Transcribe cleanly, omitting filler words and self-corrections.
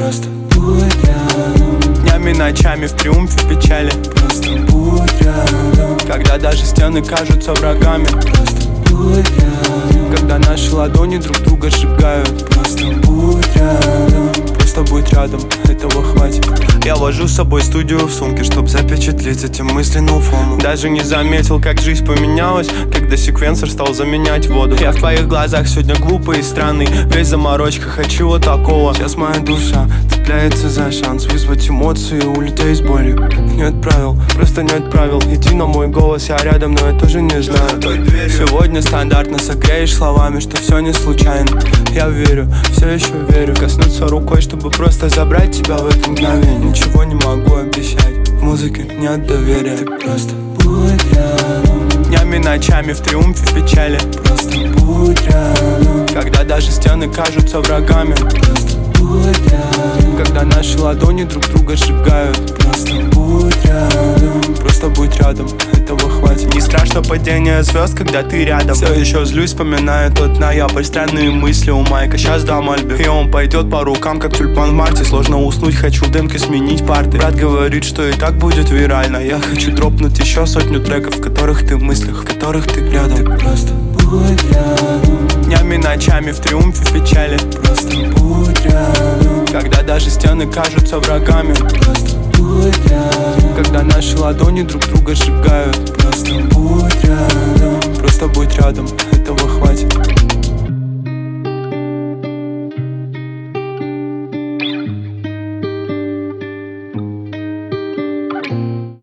просто будь рядом. Днями, ночами, в триумфе, в печали. Просто будь рядом. Когда даже стены кажутся врагами. Просто будь рядом. Когда наши ладони друг друга сжигают. Просто будь рядом. Просто будь рядом, этого хватит. Я вожу с собой студию в сумке, чтоб запечатлеть этим мысленную фону. Даже не заметил, как жизнь поменялась, когда секвенсор стал заменять воду. Я в твоих глазах сегодня глупый и странный, весь в заморочках, хочу вот такого. Сейчас моя душа цепляется за шанс вызвать эмоции у людей с болью. Нет правил, просто нет правил. Иди на мой голос, я рядом, но я тоже не знаю. Сегодня стандартно согреешь словами, что все не случайно. Я верю, все еще верю. Коснуться рукой, чтобы просто забрать тебя в это мгновение. Ничего не могу обещать, в музыке нет доверия. Ты просто будь рядом. Днями, ночами, в триумфе, в печали. Просто будь рядом. Когда даже стены кажутся врагами. Просто будь рядом. Когда наши ладони друг друга сжигают. Просто будь рядом. Просто будь рядом, этого хватит. Не страшно падение звезд, когда ты рядом. Все еще злюсь, вспоминаю тот ноябрь. Странные мысли у Майка, сейчас дам альбе. И он пойдет по рукам, как тюльпан в марте. Сложно уснуть, хочу в демке сменить парты. Брат говорит, что и так будет вирально. Я хочу дропнуть еще 100 треков, в которых ты в мыслях, в которых ты рядом. Ты просто будь рядом. Днями, ночами, в триумфе, в печали. Просто будь рядом. Когда даже стены кажутся врагами. Просто будь рядом. Когда наши ладони друг друга сжигают. Просто будь рядом. Просто будь рядом, этого хватит.